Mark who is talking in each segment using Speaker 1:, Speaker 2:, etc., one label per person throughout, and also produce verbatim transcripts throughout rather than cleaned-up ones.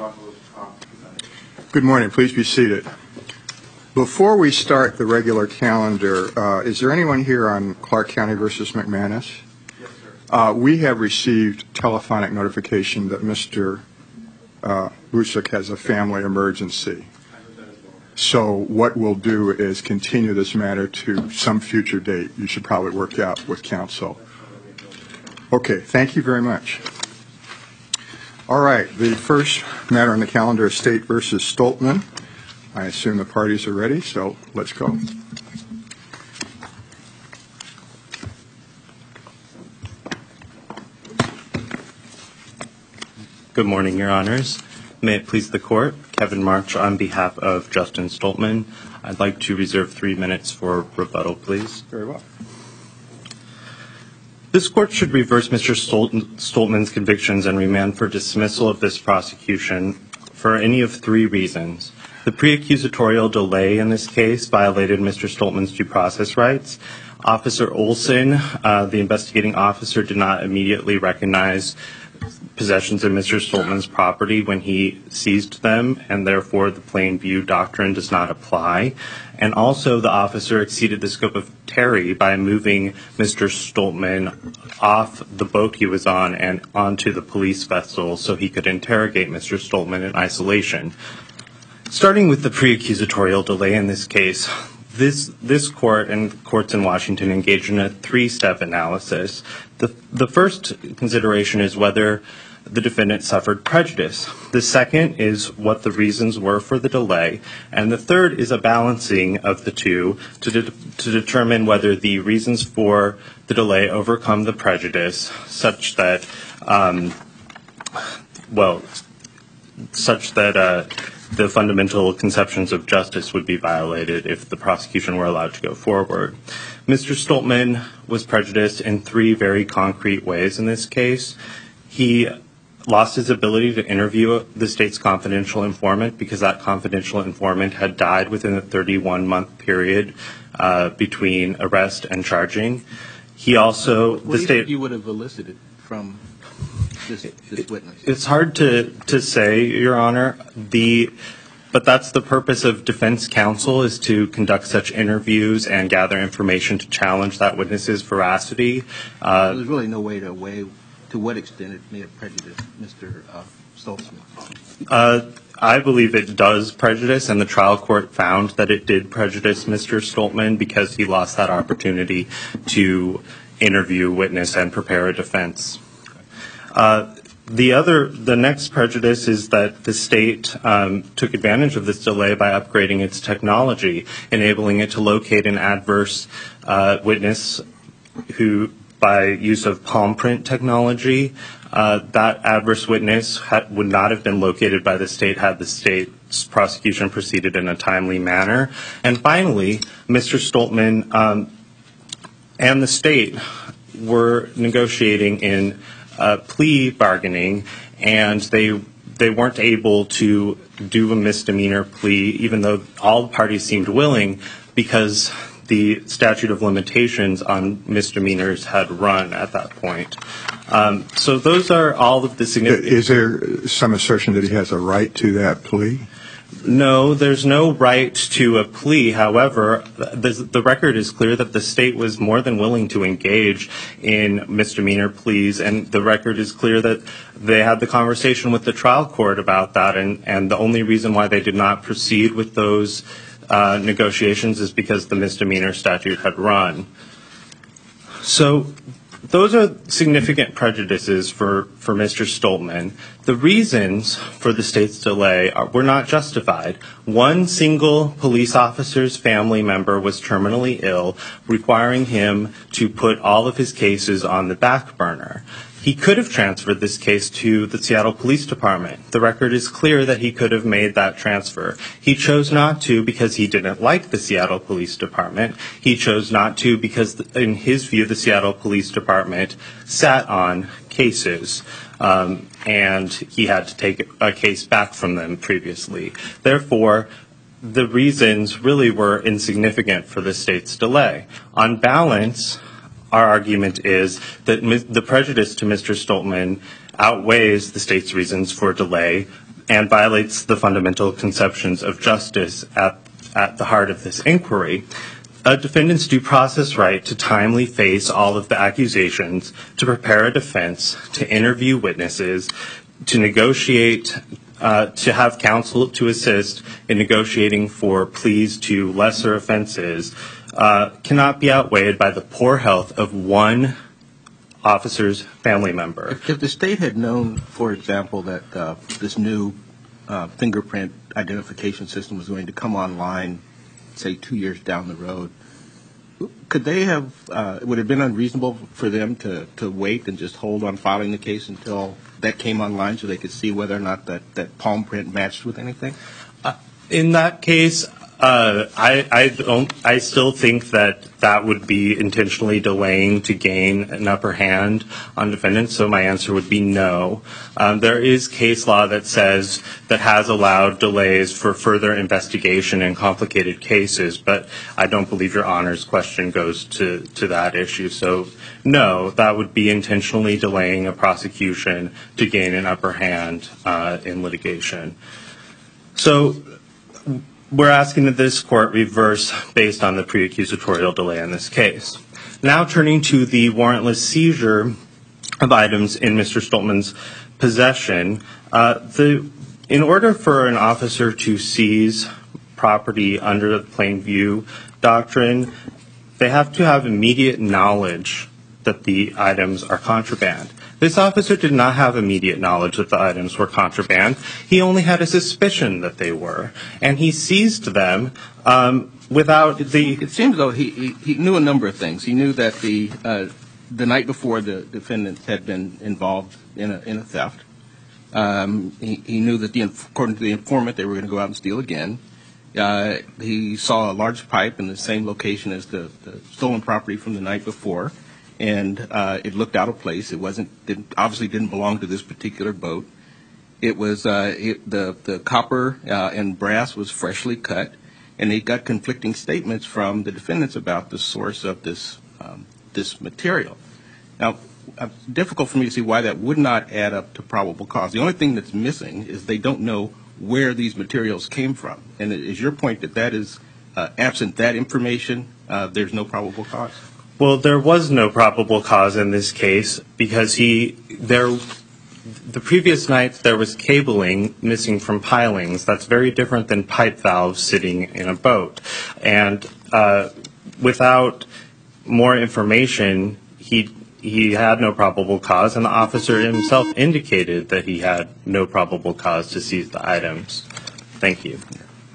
Speaker 1: Good morning. Please be seated. Before we start the regular calendar, uh, is there anyone here on Clark County versus McManus?
Speaker 2: Yes, sir.
Speaker 1: Uh, we have received telephonic notification that Mister Uh, Busek has a family emergency. So what we'll do is continue this matter to some future date. You should probably work out with counsel. Okay, thank you very much. All right, the first matter on the calendar is State versus Stoltman. I assume the parties are ready, so let's go.
Speaker 3: Good morning, Your Honors. May it please the Court, Kevin March on behalf of Justin Stoltman. I'd like to reserve three minutes for rebuttal, please.
Speaker 1: Very well.
Speaker 3: This Court should reverse Mister Stoltman's convictions and remand for dismissal of this prosecution for any of three reasons. The pre-accusatorial delay in this case violated Mister Stoltman's due process rights. Officer Olson, uh, the investigating officer, did not immediately recognize possessions of Mister Stoltman's property when he seized them, and therefore the plain view doctrine does not apply. And also the officer exceeded the scope of Terry by moving Mister Stoltman off the boat he was on and onto the police vessel so he could interrogate Mister Stoltman in isolation. Starting with the pre-accusatorial delay in this case, This this court and courts in Washington engage in a three-step analysis. The the first consideration is whether the defendant suffered prejudice. The second is what the reasons were for the delay. And the third is a balancing of the two to de- to determine whether the reasons for the delay overcome the prejudice such that, um, well, such that uh, the fundamental conceptions of justice would be violated if the prosecution were allowed to go forward. Mister Stoltman was prejudiced in three very concrete ways in this case. He lost his ability to interview the state's confidential informant because that confidential informant had died within a thirty-one month period uh, between arrest and charging. He also...
Speaker 2: What
Speaker 3: the
Speaker 2: do you
Speaker 3: state,
Speaker 2: think you would have elicited from this, this witness?
Speaker 3: It's hard to, to say, Your Honor. The, but that's the purpose of defense counsel, is to conduct such interviews and gather information to challenge that witness's veracity. Uh,
Speaker 2: There's really no way to weigh to what extent it may have prejudiced Mister Uh, Stoltman.
Speaker 3: uh, I believe it does prejudice, and the trial court found that it did prejudice Mister Stoltman because he lost that opportunity to interview, witness, and prepare a defense. Uh, the other, the next prejudice is that the state um, took advantage of this delay by upgrading its technology, enabling it to locate an adverse uh, witness who, by use of palm print technology, uh, that adverse witness ha- would not have been located by the state had the state's prosecution proceeded in a timely manner. And finally, Mister Stoltman um, and the state were negotiating in uh, plea bargaining, and they they weren't able to do a misdemeanor plea, even though all parties seemed willing, because the statute of limitations on misdemeanors had run at that point. Um, so those are all of the significant...
Speaker 1: Is there some assertion that he has a right to that plea?
Speaker 3: No, there's no right to a plea. However, the, the record is clear that the state was more than willing to engage in misdemeanor pleas, and the record is clear that they had the conversation with the trial court about that, and, and the only reason why they did not proceed with those uh, negotiations is because the misdemeanor statute had run. So those are significant prejudices for, for Mister Stoltman. The reasons for the state's delay are, were not justified. One single police officer's family member was terminally ill, requiring him to put all of his cases on the back burner. He could have transferred this case to the Seattle Police Department. The record is clear that he could have made that transfer. He chose not to because he didn't like the Seattle Police Department. He chose not to because, in his view, the Seattle Police Department sat on cases, um, and he had to take a case back from them previously. Therefore, the reasons really were insignificant for the state's delay. On balance, our argument is that the prejudice to Mister Stoltman outweighs the state's reasons for delay, and violates the fundamental conceptions of justice at, at the heart of this inquiry. A defendant's due process right to timely face all of the accusations, to prepare a defense, to interview witnesses, to negotiate, uh, to have counsel to assist in negotiating for pleas to lesser offenses, uh, cannot be outweighed by the poor health of one officer's family member.
Speaker 2: If, if the state had known, for example, that uh, this new uh, fingerprint identification system was going to come online, say, two years down the road, could they have, uh, would it have been unreasonable for them to, to wait and just hold on filing the case until that came online so they could see whether or not that, that palm print matched with anything?
Speaker 3: Uh, in that case, uh, I, I don't. I still think that that would be intentionally delaying to gain an upper hand on defendants. So my answer would be no. Um, there is case law that says that has allowed delays for further investigation in complicated cases, but I don't believe Your Honor's question goes to to that issue. So no, that would be intentionally delaying a prosecution to gain an upper hand uh, in litigation. So we're asking that this court reverse based on the pre-accusatorial delay in this case. Now turning to the warrantless seizure of items in Mister Stoltman's possession, uh, the, in order for an officer to seize property under the plain view doctrine, they have to have immediate knowledge that the items are contraband. This officer did not have immediate knowledge that the items were contraband. He only had a suspicion that they were, and he seized them um, without
Speaker 2: it,
Speaker 3: the...
Speaker 2: It seems though he, he, he knew a number of things. He knew that the uh, the night before the defendants had been involved in a, in a theft. Um, he, he knew that, the, according to the informant, they were going to go out and steal again. Uh, he saw a large pipe in the same location as the, the stolen property from the night before. And uh, it looked out of place. It wasn't, didn't, obviously didn't belong to this particular boat. It was, uh, it, the, the copper uh, and brass was freshly cut, and he got conflicting statements from the defendants about the source of this, um, this material. Now, it's difficult for me to see why that would not add up to probable cause. The only thing that's missing is they don't know where these materials came from. And is your point that that is, uh, absent that information, uh, there's no probable cause?
Speaker 3: Well, there was no probable cause in this case because he there the previous night there was cabling missing from pilings. That's very different than pipe valves sitting in a boat. And uh, without more information, he he had no probable cause, and the officer himself indicated that he had no probable cause to seize the items. Thank you.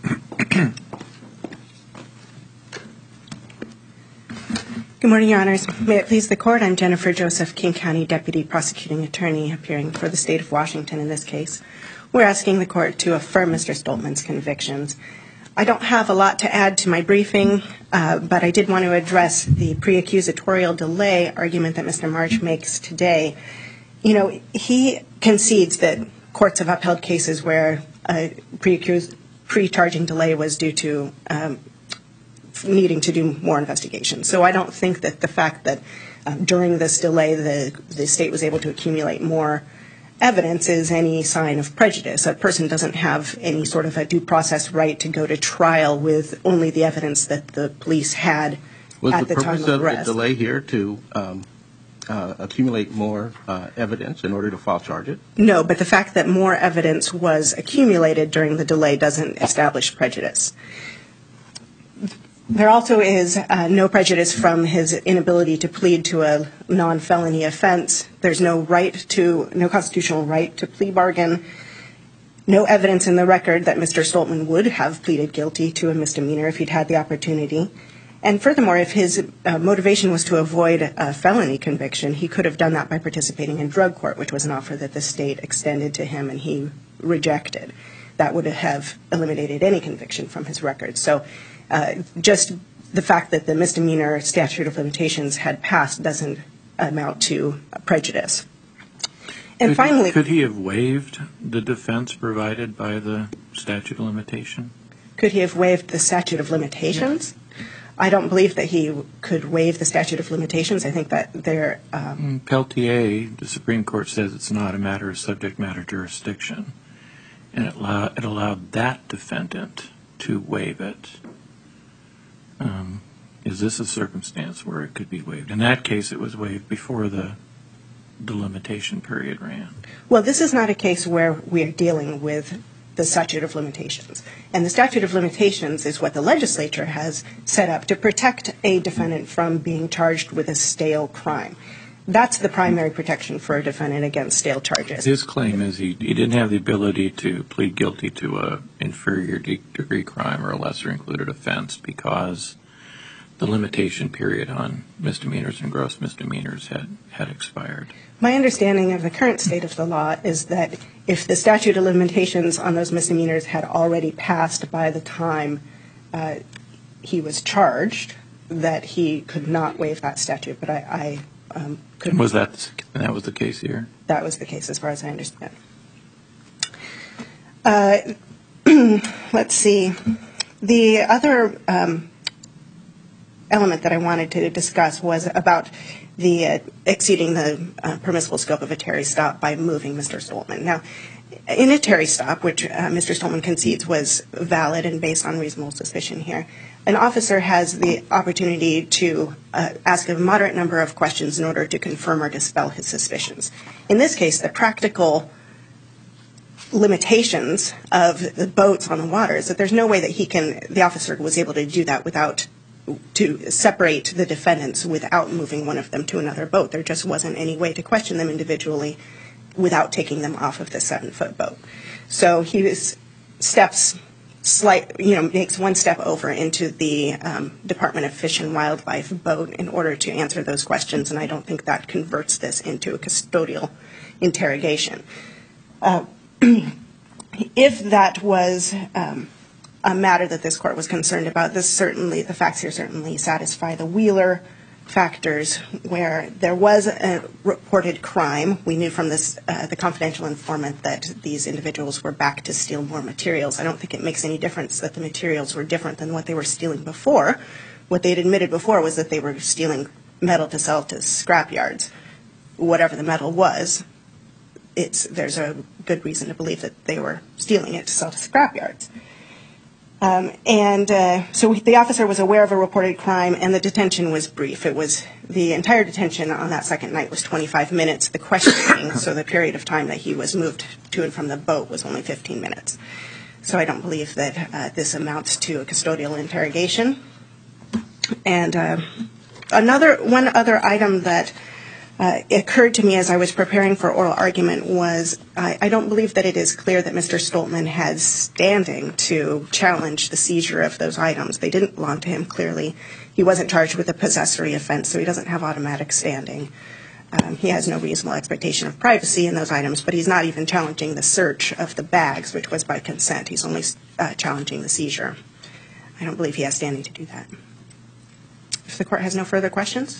Speaker 4: Good morning, Your Honors. May it please the Court, I'm Jennifer Joseph, King County Deputy Prosecuting Attorney, appearing for the State of Washington in this case. We're asking the Court to affirm Mister Stoltman's convictions. I don't have a lot to add to my briefing, uh, but I did want to address the pre-accusatorial delay argument that Mister March makes today. You know, he concedes that courts have upheld cases where a pre-accus- pre-charging delay was due to um, needing to do more investigation. So I don't think that the fact that um, during this delay the, the state was able to accumulate more evidence is any sign of prejudice. A person doesn't have any sort of a due process right to go to trial with only the evidence that the police had
Speaker 2: was
Speaker 4: at the,
Speaker 2: the
Speaker 4: time
Speaker 2: purpose
Speaker 4: of
Speaker 2: of
Speaker 4: arrest.
Speaker 2: the delay here to um, uh, accumulate more uh, evidence in order to file charges?
Speaker 4: No, but the fact that more evidence was accumulated during the delay doesn't establish prejudice. There also is uh, no prejudice from his inability to plead to a non-felony offense. There's no right to, no constitutional right to plea bargain. No evidence in the record that Mister Stoltman would have pleaded guilty to a misdemeanor if he'd had the opportunity. And furthermore, if his uh, motivation was to avoid a felony conviction, he could have done that by participating in drug court, which was an offer that the state extended to him and he rejected. That would have eliminated any conviction from his record. So uh, just the fact that the misdemeanor statute of limitations had passed doesn't amount to prejudice. And
Speaker 5: could,
Speaker 4: finally,
Speaker 5: could he have waived the defense provided by the statute of limitation?
Speaker 4: Could he have waived the statute of limitations? Yeah. I don't believe that he could waive the statute of limitations. I think that there. Um,
Speaker 5: Peltier, the Supreme Court says it's not a matter of subject matter jurisdiction. and it allowed, it allowed that defendant to waive it. Um, is this a circumstance where it could be waived? In that case, it was waived before the the limitation period ran.
Speaker 4: Well, this is not a case where we are dealing with the statute of limitations. And the statute of limitations is what the legislature has set up to protect a defendant from being charged with a stale crime. That's the primary protection for a defendant against stale charges.
Speaker 5: His claim is he, he didn't have the ability to plead guilty to a inferior de- degree crime or a lesser included offense because the limitation period on misdemeanors and gross misdemeanors had, had expired.
Speaker 4: My understanding of the current state of the law is that if the statute of limitations on those misdemeanors had already passed by the time uh, he was charged, that he could not waive that statute. But I, I um, could.
Speaker 5: Was that that was the case here?
Speaker 4: That was the case, as far as I understand. Uh, let's see. The other um, element that I wanted to discuss was about the uh, exceeding the uh, permissible scope of a Terry stop by moving Mister Stoltman. Now, in a Terry stop, which uh, Mister Stoltman concedes was valid and based on reasonable suspicion here, an officer has the opportunity to uh, ask a moderate number of questions in order to confirm or dispel his suspicions. In this case, the practical limitations of the boats on the water is that there's no way that he can, the officer was able to do that without to separate the defendants without moving one of them to another boat. There just wasn't any way to question them individually without taking them off of the seven-foot boat. So he was steps slight, you know, makes one step over into the um, Department of Fish and Wildlife boat in order to answer those questions, and I don't think that converts this into a custodial interrogation. Uh, if that was um, a matter that this court was concerned about, this certainly, the facts here certainly satisfy the Wheeler factors, where there was a reported crime. We knew from this, uh, the confidential informant that these individuals were back to steal more materials. I don't think it makes any difference that the materials were different than what they were stealing before. What they had admitted before was that they were stealing metal to sell to scrap yards. Whatever the metal was, it's, there's a good reason to believe that they were stealing it to sell to scrap yards. Um, and uh, so the officer was aware of a reported crime, and the detention was brief. It was the entire detention on that second night was twenty-five minutes. The questioning, so the period of time that he was moved to and from the boat, was only fifteen minutes. So I don't believe that uh, this amounts to a custodial interrogation. And uh, another one other item that Uh, occurred to me as I was preparing for oral argument was I, I don't believe that it is clear that Mister Stoltman had standing to challenge the seizure of those items. They didn't belong to him, clearly. He wasn't charged with a possessory offense, so he doesn't have automatic standing. Um, he has no reasonable expectation of privacy in those items, but he's not even challenging the search of the bags, which was by consent. He's only uh, challenging the seizure. I don't believe he has standing to do that. If the court has no further questions,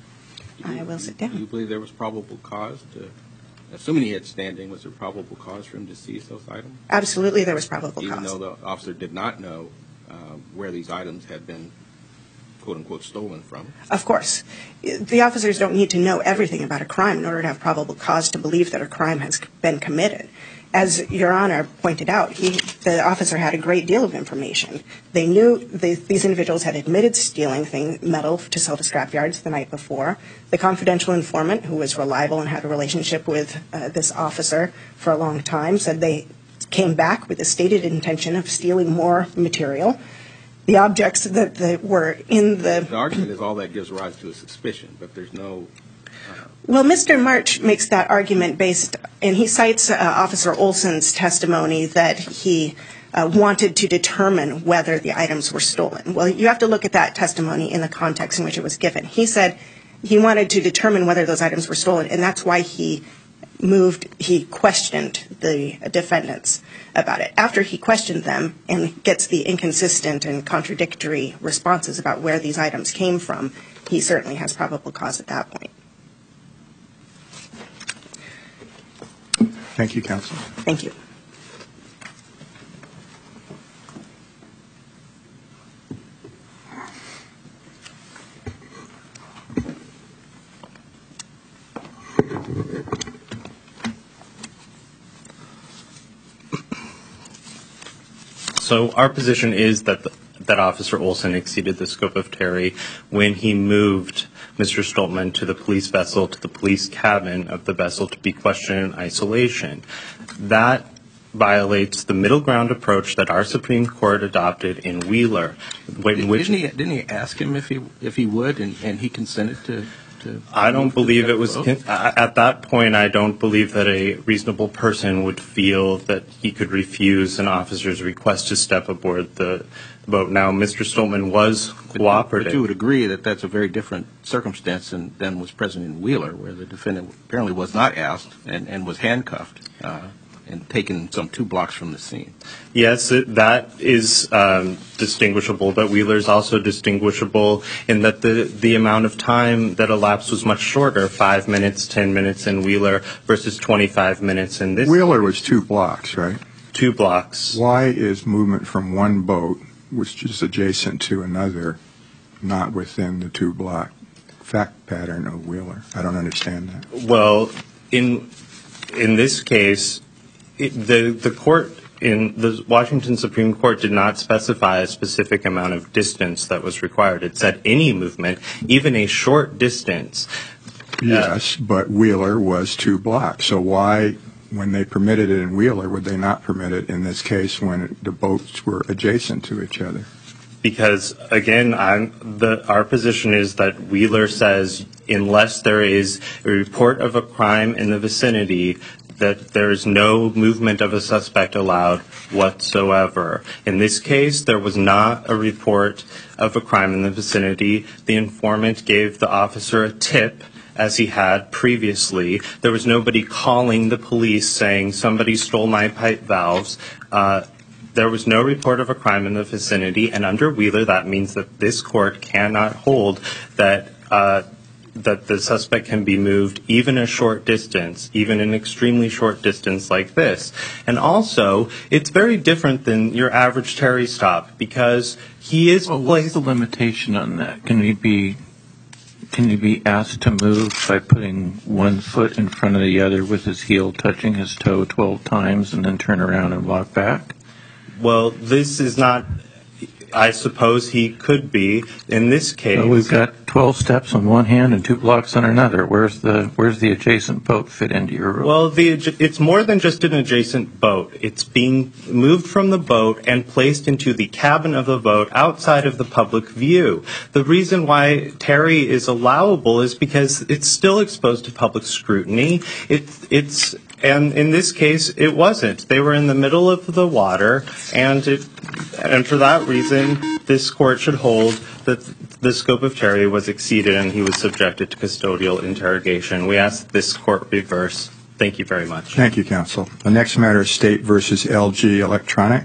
Speaker 4: I will sit down.
Speaker 2: Do you believe there was probable cause to, assuming he had standing, was there probable cause for him to seize those items?
Speaker 4: Absolutely, there was probable
Speaker 2: Even
Speaker 4: cause.
Speaker 2: though the officer did not know uh, where these items had been, quote-unquote, stolen from?
Speaker 4: Of course. The officers don't need to know everything about a crime in order to have probable cause to believe that a crime has been committed. As Your Honor pointed out, he, the officer had a great deal of information. They knew the, these individuals had admitted stealing thing, metal to sell to scrapyards the night before. The confidential informant, who was reliable and had a relationship with uh, this officer for a long time, said they came back with a stated intention of stealing more material. The objects that, that were in the...
Speaker 2: The argument is all that gives rise to a suspicion, but there's no...
Speaker 4: Well, Mister March makes that argument based, and he cites uh, Officer Olson's testimony that he uh, wanted to determine whether the items were stolen. Well, you have to look at that testimony in the context in which it was given. He said he wanted to determine whether those items were stolen, and that's why he moved, he questioned the defendants about it. After he questioned them and gets the inconsistent and contradictory responses about where these items came from, he certainly has probable cause at that point.
Speaker 1: Thank you, counsel.
Speaker 4: Thank you.
Speaker 3: So our position is that the, that Officer Olson exceeded the scope of Terry when he moved Mister Stoltman to the police vessel, to the police cabin of the vessel to be questioned in isolation. That violates the middle ground approach that our Supreme Court adopted in Wheeler. In which
Speaker 2: didn't, he, didn't he ask him if he if he would, and, and he consented to? to
Speaker 3: I don't believe it was, at that point, I don't believe that a reasonable person would feel that he could refuse an officer's request to step aboard the boat. Now, Mister Stoltman was cooperative.
Speaker 2: But you would agree that that's a very different circumstance than, than was present in Wheeler, where the defendant apparently was not asked and, and was handcuffed uh, and taken some two blocks from the scene.
Speaker 3: Yes, it, that is um, distinguishable, but Wheeler is also distinguishable in that the, the amount of time that elapsed was much shorter, five minutes, ten minutes in Wheeler versus twenty-five minutes in this.
Speaker 1: Wheeler was two blocks, right?
Speaker 3: Two blocks.
Speaker 1: Why is movement from one boat, which is adjacent to another, not within the two-block fact pattern of Wheeler? I don't understand that.
Speaker 3: Well, in in this case, it, the the court in the Washington Supreme Court did not specify a specific amount of distance that was required. It said any movement, even a short distance.
Speaker 1: Yes, uh, but Wheeler was two blocks. So why, when they permitted it in Wheeler, would they not permit it in this case when the boats were adjacent to each other?
Speaker 3: Because, again, I'm, the, our position is that Wheeler says unless there is a report of a crime in the vicinity, that there is no movement of a suspect allowed whatsoever. In this case, there was not a report of a crime in the vicinity. The informant gave the officer a tip, as he had previously. There was nobody calling the police saying somebody stole my pipe valves. Uh, there was no report of a crime in the vicinity, and under Wheeler, that means that this court cannot hold that uh, that the suspect can be moved even a short distance, even an extremely short distance like this. And also, it's very different than your average Terry stop, because he is
Speaker 5: well,
Speaker 3: placed...
Speaker 5: What's the limitation on that? Can he be... Can he be asked to move by putting one foot in front of the other with his heel touching his toe twelve times and then turn around and walk back?
Speaker 3: Well, this is not, I suppose he could be. In this case...
Speaker 5: So we've got twelve steps on one hand and two blocks on another. Where's the where's the adjacent boat fit into your rule?
Speaker 3: Well, the, it's more than just an adjacent boat. It's being moved from the boat and placed into the cabin of the boat outside of the public view. The reason why Terry is allowable is because it's still exposed to public scrutiny. It, it's... And in this case, it wasn't. They were in the middle of the water, and it, and for that reason, this court should hold that the scope of Terry was exceeded and he was subjected to custodial interrogation. We ask that this court reverse. Thank you very much.
Speaker 1: Thank you, counsel. The next matter is State versus L G Electronics.